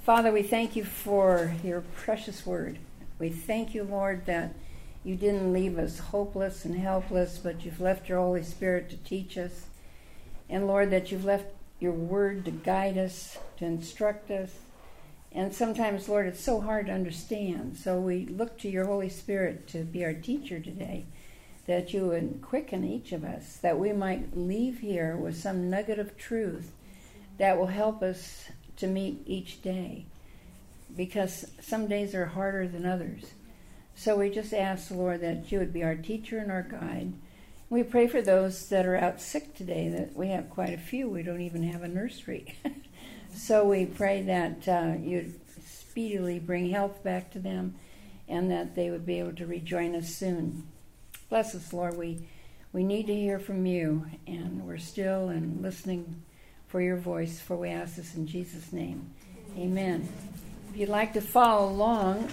Father, we thank you for your precious word. We thank you, Lord, that you didn't leave us hopeless and helpless, but you've left your Holy Spirit to teach us. And Lord, that you've left your word to guide us, to instruct us. And sometimes, Lord, it's so hard to understand. So we look to your Holy Spirit to be our teacher today, that you would quicken each of us, that we might leave here with some nugget of truth that will help us to meet each day, because some days are harder than others. So we just ask, Lord, that you would be our teacher and our guide. We pray for those that are out sick today, that we have quite a few. We don't even have a nursery. So we pray that you'd speedily bring health back to them and that they would be able to rejoin us soon. Bless us, Lord. We need to hear from you, and we're still and listening for your voice, for we ask this in Jesus' name. Amen. If you'd like to follow along,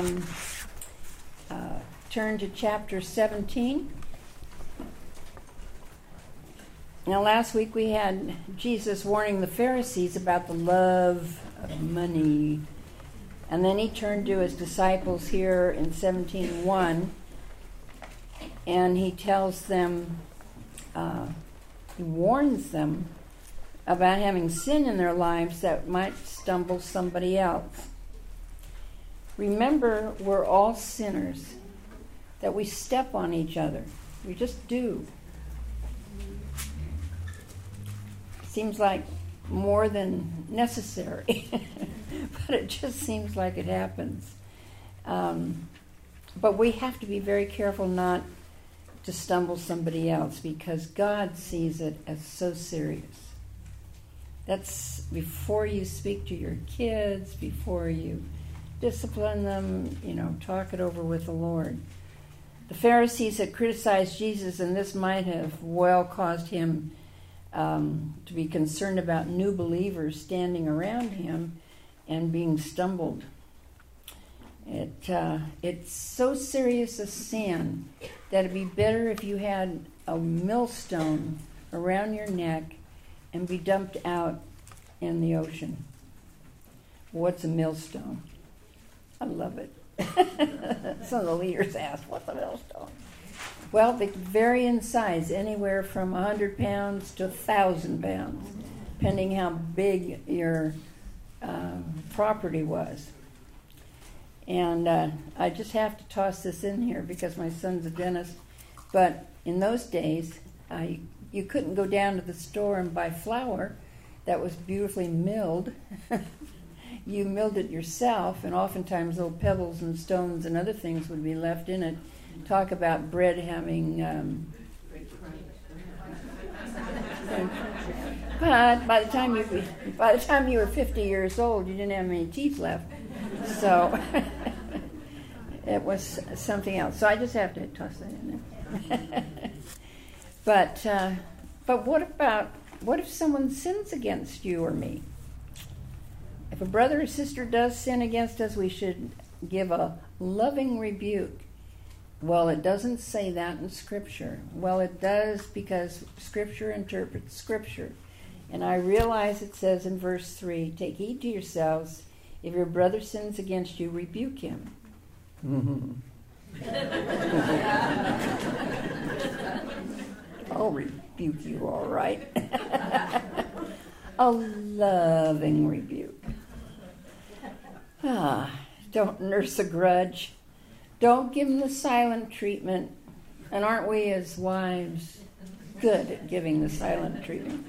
turn to chapter 17. Now, last week we had Jesus warning the Pharisees about the love of money. And then he turned to his disciples here in 17:1, and he tells them, he warns them about having sin in their lives that might stumble somebody else. Remember, we're all sinners, that we step on each other. We just do. Seems like more than necessary, but it just seems like it happens. But we have to be very careful not to stumble somebody else, because God sees it as so serious. That's before you speak to your kids, before you discipline them, talk it over with the Lord. The Pharisees had criticized Jesus, and this might have well caused him to be concerned about new believers standing around him and being stumbled. It's so serious a sin that it'd be better if you had a millstone around your neck and be dumped out in the ocean. What's a millstone? I love it. Some of the leaders ask, what's a millstone? Well, they vary in size, anywhere from 100 pounds to 1,000 pounds, depending how big your property was. And I just have to toss this in here because my son's a dentist. But in those days, you couldn't go down to the store and buy flour that was beautifully milled. You milled it yourself, and oftentimes little pebbles and stones and other things would be left in it. Talk about bread having... but by the time you were 50 years old, you didn't have any teeth left. So it was something else. So I just have to toss that in there. But what if someone sins against you or me? If a brother or sister does sin against us, we should give a loving rebuke. Well, it doesn't say that in Scripture. Well, it does, because Scripture interprets Scripture. And I realize it says in verse 3, take heed to yourselves. If your brother sins against you, rebuke him. I'll rebuke you, all right. A loving rebuke. Don't nurse a grudge. Don't give him the silent treatment. And aren't we as wives good at giving the silent treatment?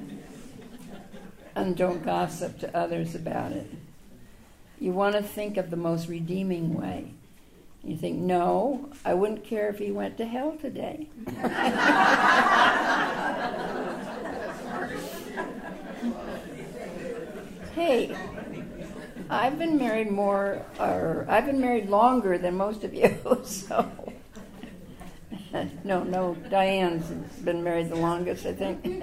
And don't gossip to others about it. You want to think of the most redeeming way. You think, no, I wouldn't care if he went to hell today. Hey, I've been married longer than most of you, so. No, Diane's been married the longest, I think.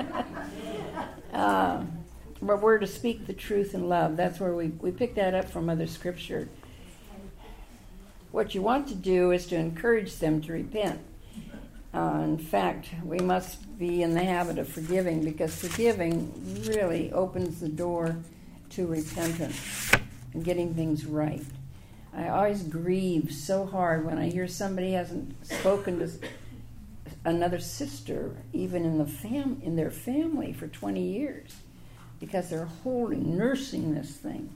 But we're to speak the truth in love. That's where we pick that up from other Scripture. What you want to do is to encourage them to repent. In fact, we must be in the habit of forgiving, because forgiving really opens the door to repentance and getting things right. I always grieve so hard when I hear somebody hasn't spoken to another sister, even in their family, for 20 years, because they're nursing this thing.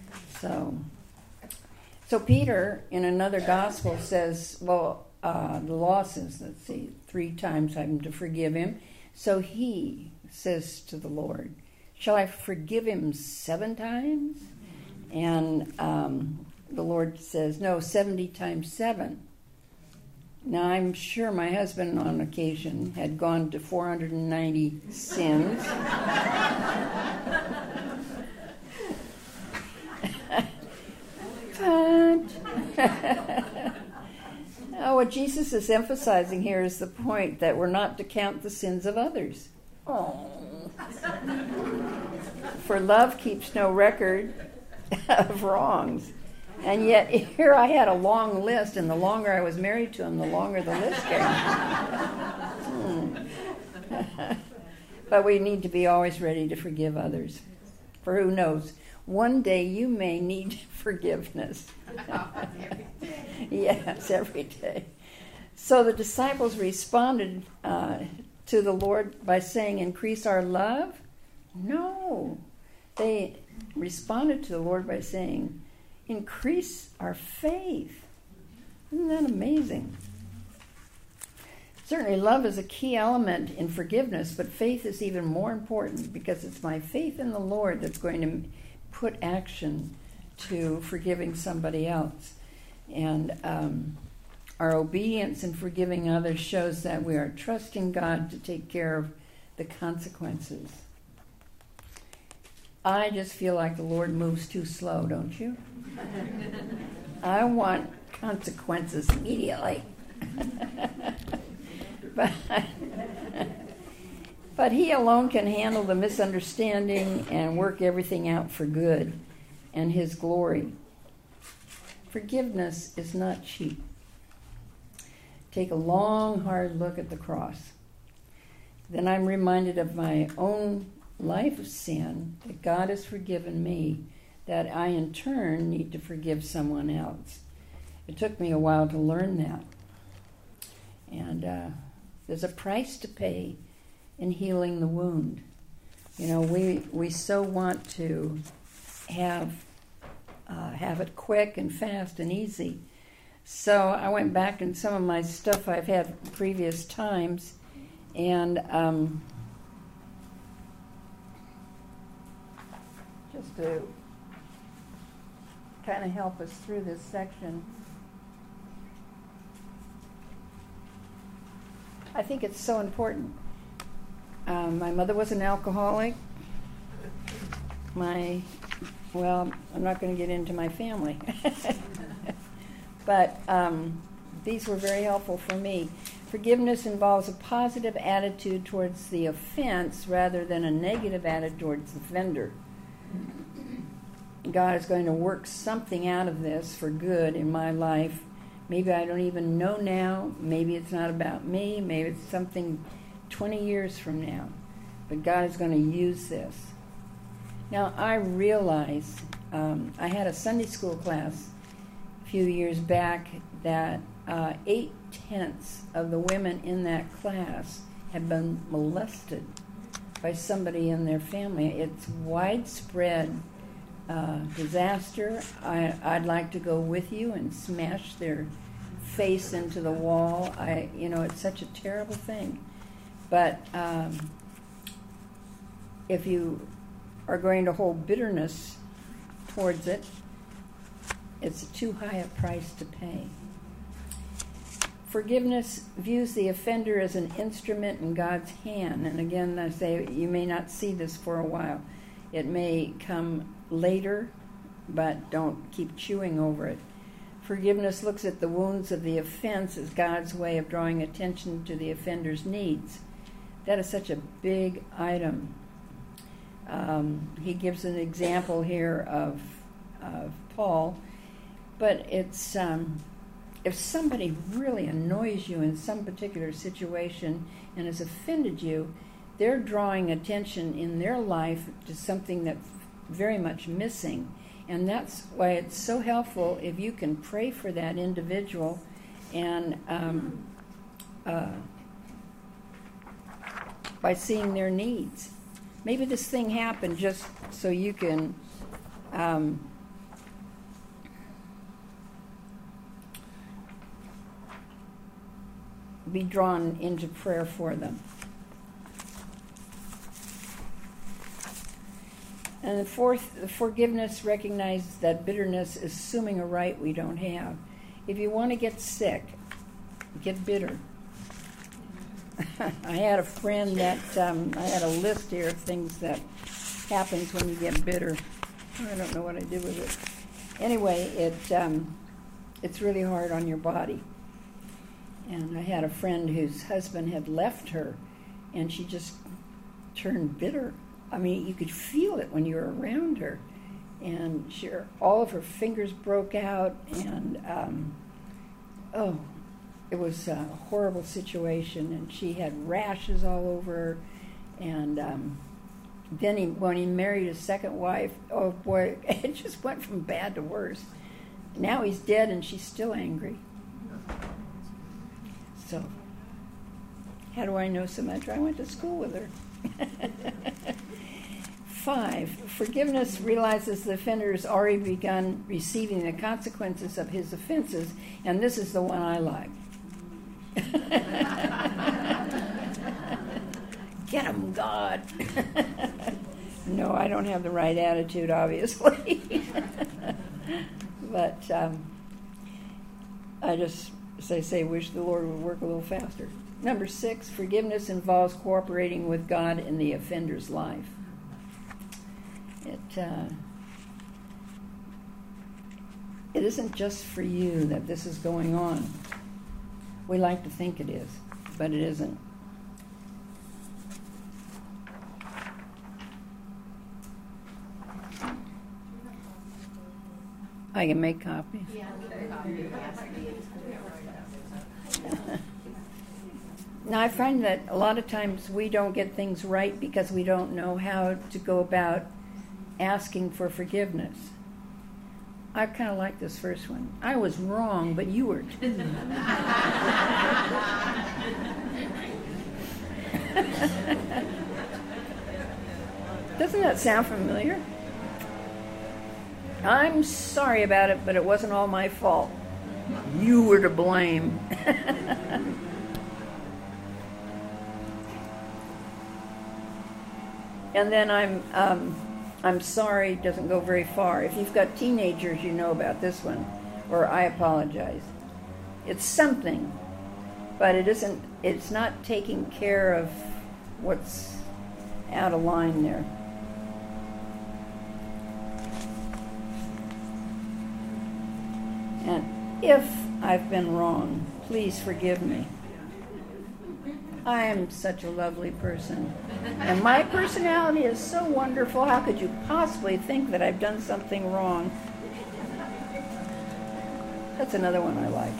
So Peter, in another gospel, says, the law says, 3 times I'm to forgive him. So he says to the Lord, shall I forgive him 7 times? And the Lord says, no, 70 times 7. Now, I'm sure my husband on occasion had gone to 490 sins. What Jesus is emphasizing here is the point that we're not to count the sins of others. Oh. For love keeps no record of wrongs. And yet here I had a long list, and the longer I was married to him, the longer the list came. But we need to be always ready to forgive others. For who knows, one day you may need forgiveness. Yes, every day. So the disciples responded to the Lord by saying, increase our love? No. They responded to the Lord by saying, increase our faith. Isn't that amazing? Certainly love is a key element in forgiveness, but faith is even more important, because it's my faith in the Lord that's going to put action to forgiving somebody else. And our obedience in forgiving others shows that we are trusting God to take care of the consequences. I just feel like the Lord moves too slow, don't you? I want consequences immediately. But he alone can handle the misunderstanding and work everything out for good and his glory. Forgiveness is not cheap. Take a long, hard look at the cross. Then I'm reminded of my own life of sin, that God has forgiven me, that I in turn need to forgive someone else. It took me a while to learn that. And there's a price to pay in healing the wound. You know, we so want to have it quick and fast and easy. So I went back in some of my stuff I've had previous times, and just to kind of help us through this section. I think it's so important. My mother was an alcoholic. I'm not going to get into my family. But these were very helpful for me. Forgiveness involves a positive attitude towards the offense rather than a negative attitude towards the offender. God is going to work something out of this for good in my life. Maybe I don't even know now. Maybe it's not about me. Maybe it's something 20 years from now. But God is going to use this. Now, I realize I had a Sunday school class a few years back that 8/10 of the women in that class have been molested by somebody in their family. It's widespread disaster. I'd like to go with you and smash their face into the wall. It's such a terrible thing. But if you are going to hold bitterness towards it, it's too high a price to pay. Forgiveness views the offender as an instrument in God's hand. And again, I say you may not see this for a while. It may come later, but don't keep chewing over it. Forgiveness looks at the wounds of the offense as God's way of drawing attention to the offender's needs. That is such a big item. He gives an example here of Paul, but it's if somebody really annoys you in some particular situation and has offended you, they're drawing attention in their life to something that very much missing. And that's why it's so helpful if you can pray for that individual and by seeing their needs. Maybe this thing happened just so you can be drawn into prayer for them. And the fourth, forgiveness recognizes that bitterness is assuming a right we don't have. If you want to get sick, get bitter. I had a friend that, I had a list here of things that happens when you get bitter. I don't know what I did with it. Anyway, it's really hard on your body. And I had a friend whose husband had left her, and she just turned bitter. I mean, you could feel it when you were around her. And all of her fingers broke out, and it was a horrible situation. And she had rashes all over her. And then when he married his second wife, oh boy, it just went from bad to worse. Now he's dead, and she's still angry. So, how do I know so much? I went to school with her. 5, forgiveness realizes the offender has already begun receiving the consequences of his offenses, and this is the one I like. Get him, God. No, I don't have the right attitude, obviously. But I just, as I say, wish the Lord would work a little faster. Number 6, forgiveness involves cooperating with God in the offender's life. It isn't just for you that this is going on. We like to think it is, but it isn't. I can make copies. Now, I find that a lot of times we don't get things right because we don't know how to go about asking for forgiveness. I kind of like this first one. I was wrong, but you were too. Doesn't that sound familiar? I'm sorry about it, but it wasn't all my fault. You were to blame. And then I'm sorry doesn't go very far. If you've got teenagers, you know about this one. Or I apologize. It's something, but it's not taking care of what's out of line there. And if I've been wrong, please forgive me. I am such a lovely person. And my personality is so wonderful. How could you possibly think that I've done something wrong? That's another one I like.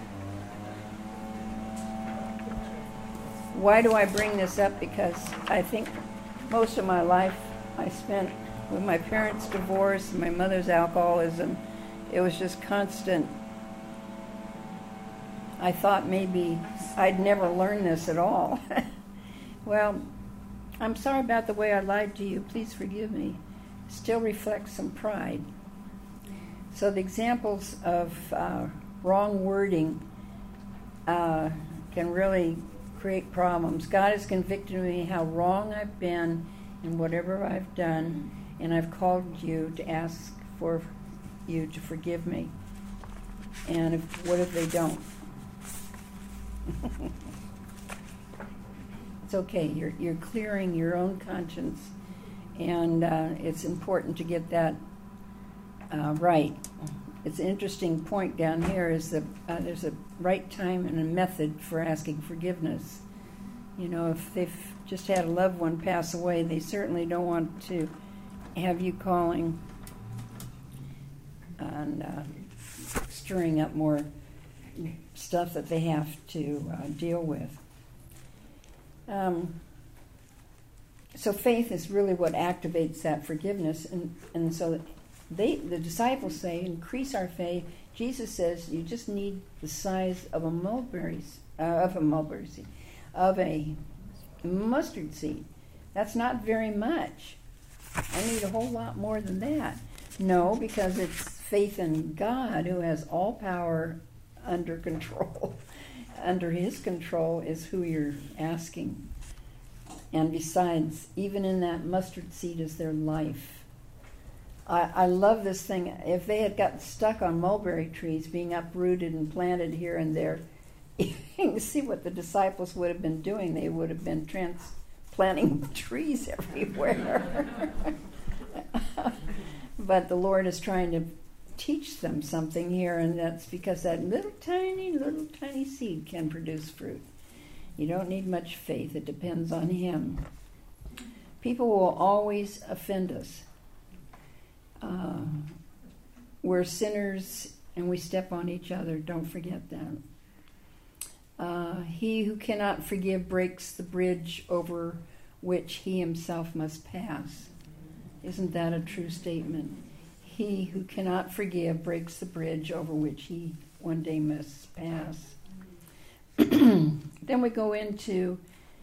Why do I bring this up? Because I think most of my life I spent with my parents' divorce and my mother's alcoholism. It was just constant. I thought maybe I'd never learn this at all. Well, I'm sorry about the way I lied to you. Please forgive me. Still reflects some pride. So the examples of wrong wording can really create problems. God has convicted me how wrong I've been in whatever I've done, and I've called you to ask for you to forgive me. And what if they don't? It's okay. You're clearing your own conscience, and it's important to get that right. It's an interesting point down here is that there's a right time and a method for asking forgiveness. You know, if they've just had a loved one pass away, they certainly don't want to have you calling and stirring up more stuff that they have to deal with. So faith is really what activates that forgiveness. And so the disciples say, increase our faith. Jesus says you just need the size of a mustard seed. That's not very much. I need a whole lot more than that. No, because it's faith in God, who has all power under control. Under his control is who you're asking. And besides, even in that mustard seed is their life. I love this thing. If they had gotten stuck on mulberry trees, being uprooted and planted here and there, you can see what the disciples would have been doing. They would have been transplanting trees everywhere. But the Lord is trying to teach them something here, and that's because that little tiny seed can produce fruit. You don't need much faith. It depends on him. People will always offend us. We're sinners and we step on each other. Don't forget that. He who cannot forgive breaks the bridge over which he himself must pass. Isn't that a true statement? He who cannot forgive breaks the bridge over which he one day must pass. Then we go into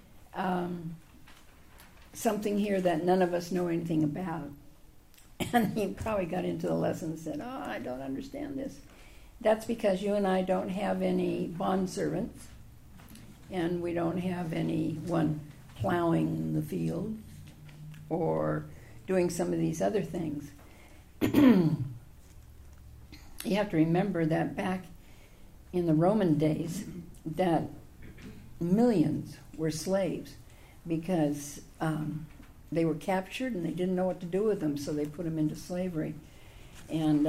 something here that none of us know anything about. And he probably got into the lesson and said, I don't understand this. That's because you and I don't have any bondservants, and we don't have anyone plowing the field or doing some of these other things. You have to remember that back in the Roman days, that millions were slaves because they were captured and they didn't know what to do with them, so they put them into slavery. And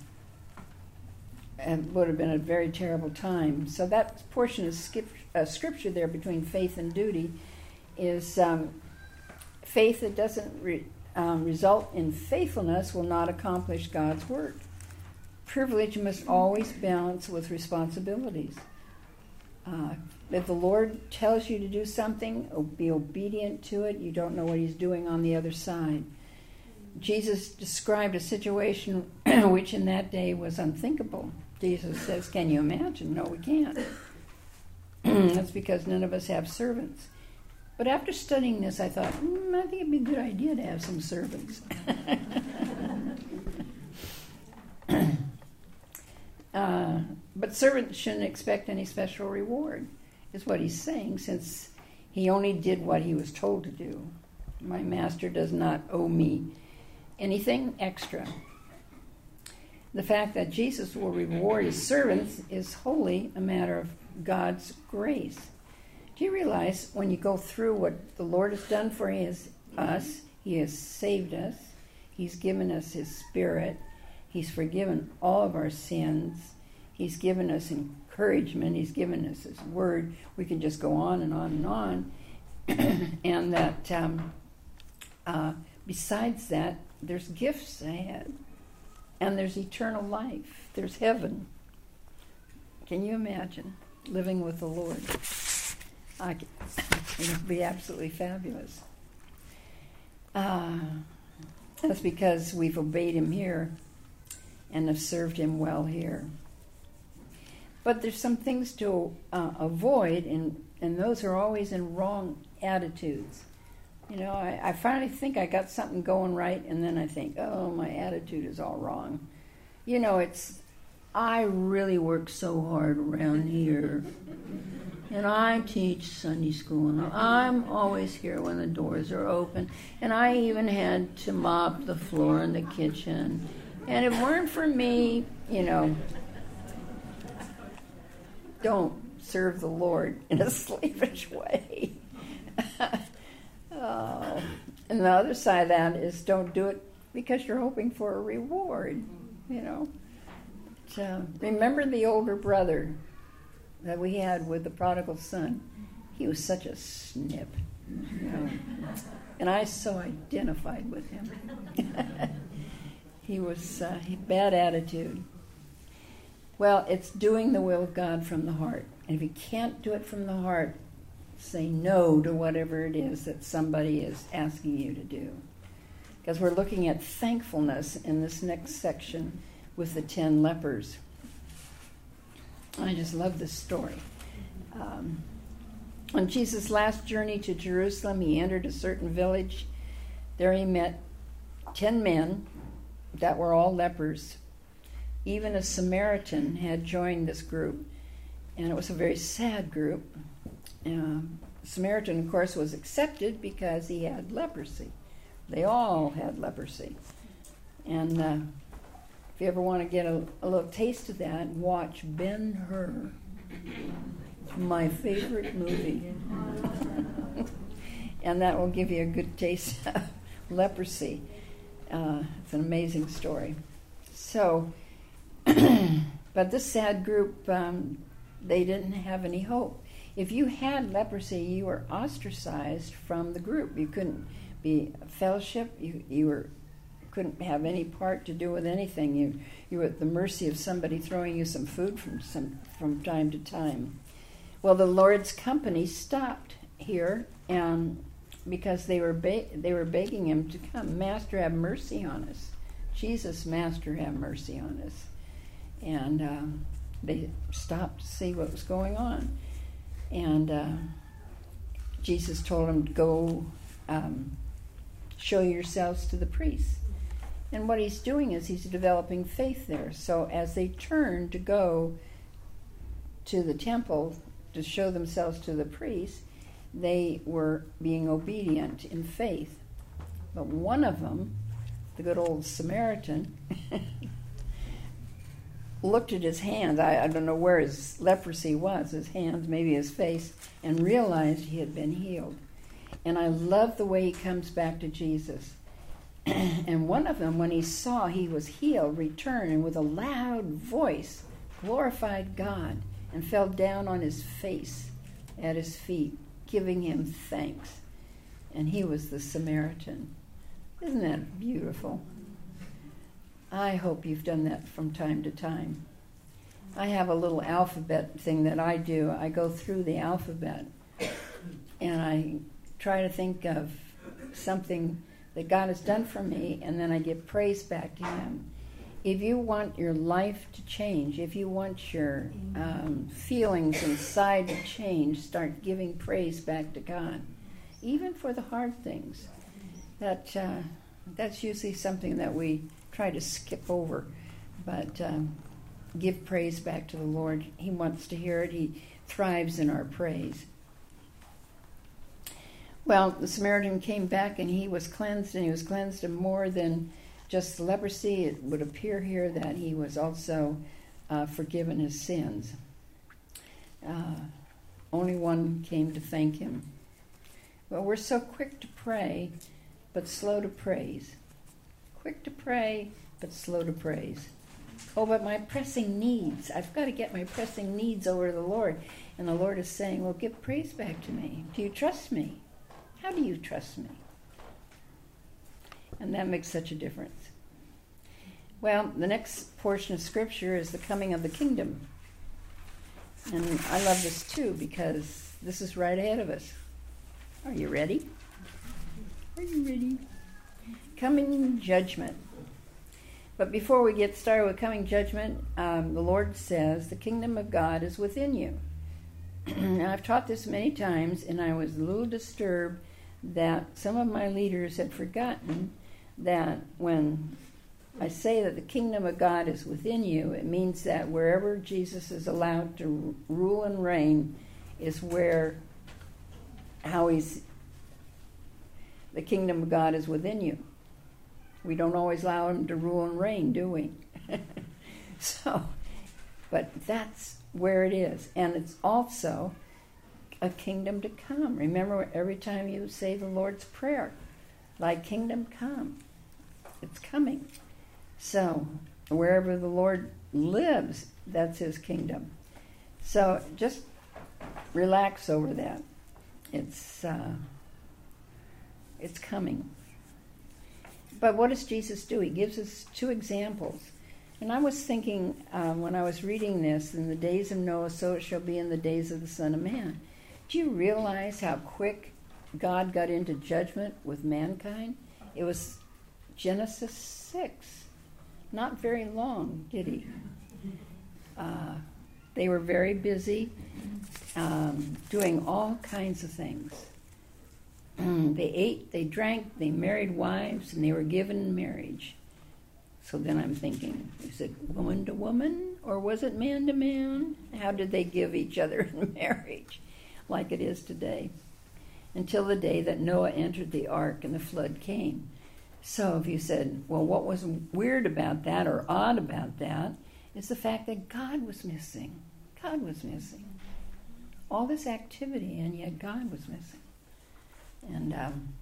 it would have been a very terrible time. So that portion of scripture there between faith and duty is faith that doesn't result in faithfulness will not accomplish God's work. Privilege must always balance with responsibilities. If the Lord tells you to do something, be obedient to it. You don't know what he's doing on the other side. Jesus described a situation which in that day was unthinkable. Jesus says, can you imagine? No, we can't. That's because none of us have servants. But after studying this, I thought, I think it'd be a good idea to have some servants. But servants shouldn't expect any special reward, is what he's saying, since he only did what he was told to do. My master does not owe me anything extra. The fact that Jesus will reward his servants is wholly a matter of God's grace. Do you realize when you go through what the Lord has done for us, he has saved us, he's given us his Spirit, he's forgiven all of our sins, he's given us encouragement, he's given us his word. We can just go on and on and on. And that besides that, there's gifts ahead. And there's eternal life. There's heaven. Can you imagine living with the Lord? It would be absolutely fabulous. That's because we've obeyed him here and have served him well here. But there's some things to avoid, and those are always in wrong attitudes. You know, I finally think I got something going right, and then I think, oh, my attitude is all wrong. You know, I really work so hard around here. And I teach Sunday school, and I'm always here when the doors are open. And I even had to mop the floor in the kitchen. And if it weren't for me, you know, don't serve the Lord in a slavish way. And the other side of that is don't do it because you're hoping for a reward, you know. So, remember the older brother that we had with the prodigal son? He was such a snip, you know. And I so identified with him. He was bad attitude. Well, it's doing the will of God from the heart. And if you can't do it from the heart, say no to whatever it is that somebody is asking you to do. Because we're looking at thankfulness in this next section with the 10 lepers. I just love this story. On Jesus' last journey to Jerusalem, he entered a certain village. There he met 10 men that were all lepers. Even a Samaritan had joined this group, and it was a very sad group. Samaritan, of course, was accepted because he had leprosy. They all had leprosy. And if you ever want to get a little taste of that, watch Ben-Hur. It's my favorite movie. And that will give you a good taste of leprosy. It's an amazing story. So, but this sad group, they didn't have any hope. If you had leprosy, you were ostracized from the group. You couldn't be a fellowship. You couldn't have any part to do with anything. You were at the mercy of somebody throwing you some food from time to time. Well, the Lord's company stopped here, and because they were begging him to come. Master, have mercy on us. Jesus, Master, have mercy on us. And they stopped to see what was going on. And Jesus told them to go show yourselves to the priests. And what he's doing is he's developing faith there. So as they turned to go to the temple to show themselves to the priests, they were being obedient in faith. But one of them, the good old Samaritan, looked at his hands. I don't know where his leprosy was, his hands, maybe his face, and realized he had been healed. And I love the way he comes back to Jesus. And one of them, when he saw he was healed, returned and with a loud voice glorified God and fell down on his face at his feet, giving him thanks. And he was the Samaritan. Isn't that beautiful? I hope you've done that from time to time. I have a little alphabet thing that I do. I go through the alphabet and I try to think of something that God has done for me, and then I give praise back to him. If you want your life to change, if you want your feelings inside to change, start giving praise back to God, even for the hard things. That's usually something that we try to skip over, but give praise back to the Lord. He wants to hear it. He thrives in our praise. Well, the Samaritan came back and he was cleansed, and he was cleansed of more than just leprosy. It would appear here that he was also forgiven his sins. Only one came to thank him. Well, we're so quick to pray, but slow to praise. Quick to pray, but slow to praise. Oh, but my pressing needs. I've got to get my pressing needs over to the Lord. And the Lord is saying, well, give praise back to me. Do you trust me? How do you trust me? And that makes such a difference. Well, the next portion of Scripture is the coming of the kingdom. And I love this too, because this is right ahead of us. Are you ready? Are you ready? Coming judgment. But before we get started with coming judgment, the Lord says the kingdom of God is within you. And I've taught this many times, and I was a little disturbed that some of my leaders had forgotten that when I say that the kingdom of God is within you, it means that wherever Jesus is allowed to rule and reign is the kingdom of God is within you. We don't always allow him to rule and reign, do we? But that's where it is. And it's also a kingdom to come. Remember, every time you say the Lord's Prayer, thy kingdom come. It's coming. So, wherever the Lord lives, that's his kingdom. So, just relax over that. It's coming. But what does Jesus do? He gives us two examples. And I was thinking, when I was reading this, in the days of Noah, so it shall be in the days of the Son of Man. Do you realize how quick God got into judgment with mankind? It was Genesis 6. Not very long, did he? They were very busy doing all kinds of things. They ate, they drank, they married wives, and they were given in marriage. So then I'm thinking, is it woman to woman, or was it man to man? How did they give each other in marriage, like it is today? Until the day that Noah entered the ark and the flood came. So if you said, well, what was weird about that or odd about that is the fact that God was missing. God was missing. All this activity, and yet God was missing. And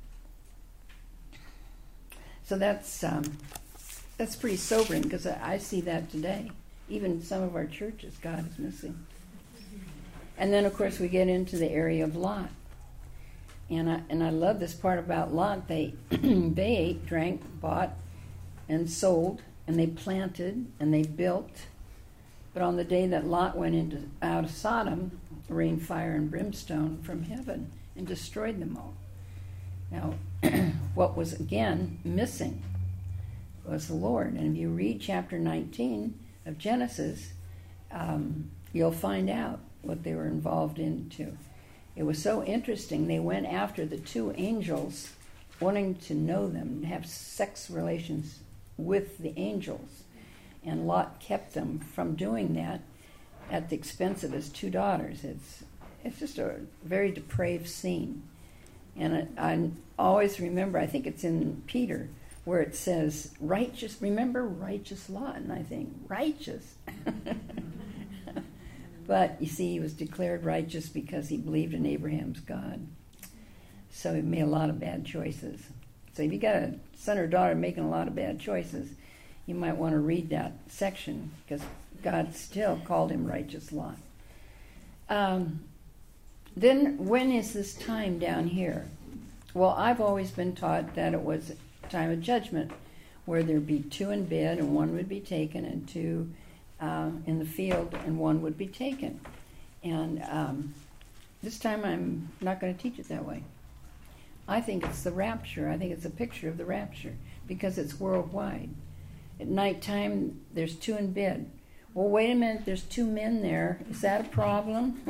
so that's pretty sobering, because I see that today. Even some of our churches, God is missing. And then, of course, we get into the area of Lot. And I love this part about Lot. They ate, drank, bought, and sold, and they planted, and they built. But on the day that Lot went out of Sodom, rained fire and brimstone from heaven and destroyed them all. Now, what was again missing was the Lord. And if you read chapter 19 of Genesis, you'll find out what they were involved into. It was so interesting. They went after the two angels, wanting to know them, have sex relations with the angels. And Lot kept them from doing that at the expense of his two daughters. It's just a very depraved scene. And I always remember, I think it's in Peter, where it says, remember righteous Lot. And I think, righteous? But you see, he was declared righteous because he believed in Abraham's God. So he made a lot of bad choices. So if you got a son or daughter making a lot of bad choices, you might want to read that section, because God still called him righteous Lot. Then when is this time down here? Well, I've always been taught that it was a time of judgment, where there'd be two in bed and one would be taken, and two in the field and one would be taken. And this time I'm not going to teach it that way. I think it's the rapture. I think it's a picture of the rapture, because it's worldwide. At nighttime, there's two in bed. Well, wait a minute, there's two men there. Is that a problem?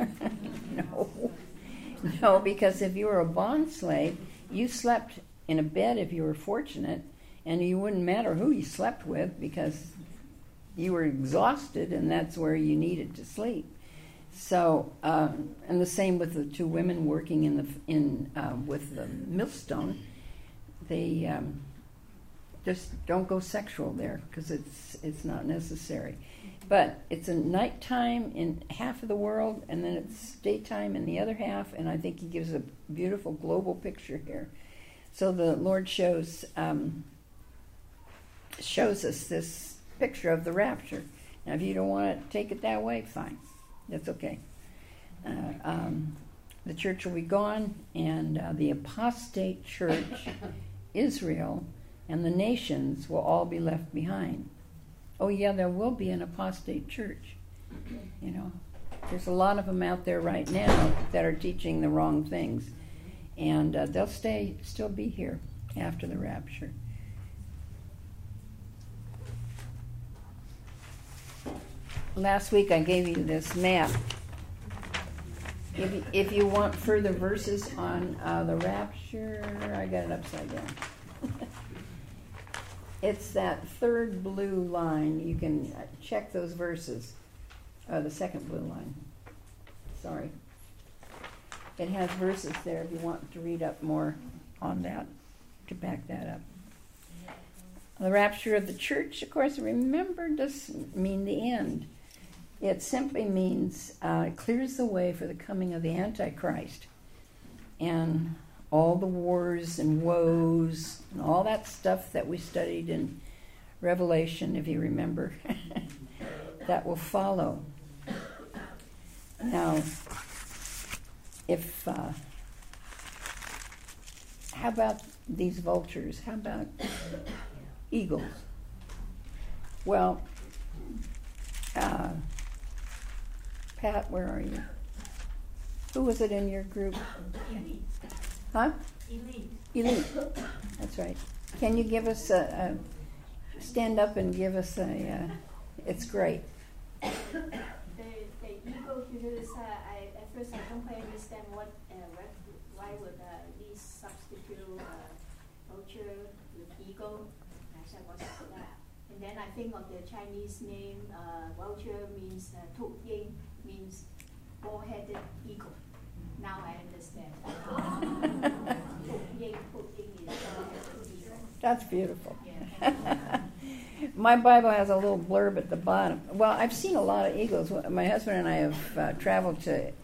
No, because if you were a bond slave, you slept in a bed if you were fortunate, and you wouldn't matter who you slept with, because you were exhausted, and that's where you needed to sleep. So, and the same with the two women working with the millstone. They just don't go sexual there, because it's not necessary. But it's a nighttime in half of the world, and then it's daytime in the other half, and I think he gives a beautiful global picture here. So the Lord shows us this picture of the rapture. Now, if you don't want to take it that way, fine. That's okay. The church will be gone, and the apostate church, Israel, and the nations will all be left behind. Oh, yeah, there will be an apostate church. There's a lot of them out there right now that are teaching the wrong things. And they'll still be here after the rapture. Last week I gave you this map. If you want further verses on the rapture, I got it upside down. It's that third blue line. You can check those verses. The second blue line. Sorry. It has verses there if you want to read up more on that, to back that up. The rapture of the church, of course, remember, doesn't mean the end. It simply means it clears the way for the coming of the Antichrist. And all the wars and woes and all that stuff that we studied in Revelation, if you remember, that will follow. Now, how about these vultures? How about eagles? Well, Pat, where are you? Who was it in your group? Elite. Huh? Elite. That's right. Can you give us stand up and give us it's great. The eagle because at first I don't quite understand why would these substitute vulture with eagle. I said, what's that? And then I think of the Chinese name, vulture means tu ying, means ball-headed eagle. Now I understand. Tu ying is ball-headed eagle. That's beautiful. Yeah. My Bible has a little blurb at the bottom. Well, I've seen a lot of eagles. My husband and I have traveled to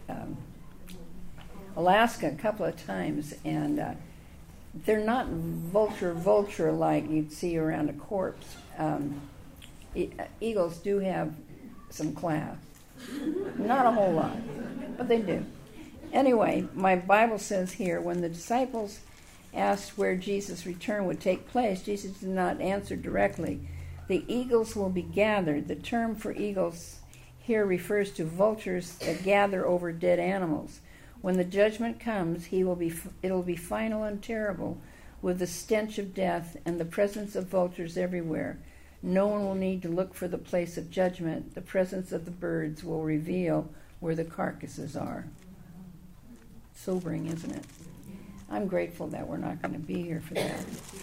Alaska a couple of times, and they're not vulture like you'd see around a corpse. Eagles do have some class. Not a whole lot, but they do. Anyway, my Bible says here, when the disciples asked where Jesus' return would take place, Jesus did not answer directly. The eagles will be gathered. The term for eagles here refers to vultures that gather over dead animals. When the judgment comes, it'll be final and terrible, with the stench of death and the presence of vultures everywhere. No one will need to look for the place of judgment. The presence of the birds will reveal where the carcasses are. Sobering, isn't it? I'm grateful that we're not going to be here for that.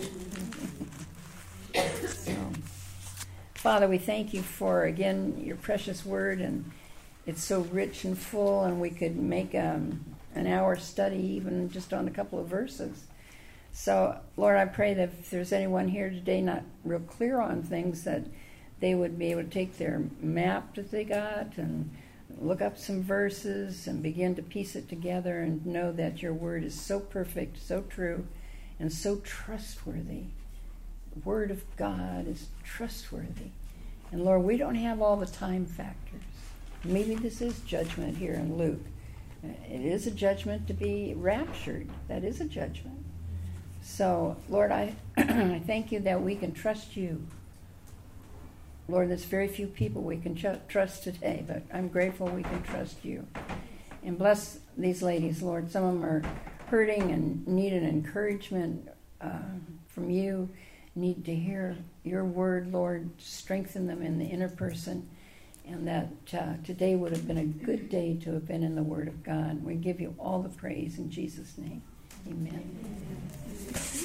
So, Father, we thank you for, again, your precious word, and it's so rich and full, and we could make an hour study even just on a couple of verses. So, Lord, I pray that if there's anyone here today not real clear on things, that they would be able to take their map that they got and look up some verses and begin to piece it together and know that your word is so perfect, so true, and so trustworthy. The word of God is trustworthy. And Lord, we don't have all the time factors. Maybe this is judgment here in Luke. It is a judgment to be raptured. That is a judgment. So, Lord, I thank you that we can trust you. Lord, there's very few people we can trust today, but I'm grateful we can trust you. And bless these ladies, Lord. Some of them are hurting and need an encouragement from you, need to hear your word, Lord. Strengthen them in the inner person, and that today would have been a good day to have been in the word of God. We give you all the praise in Jesus' name. Amen.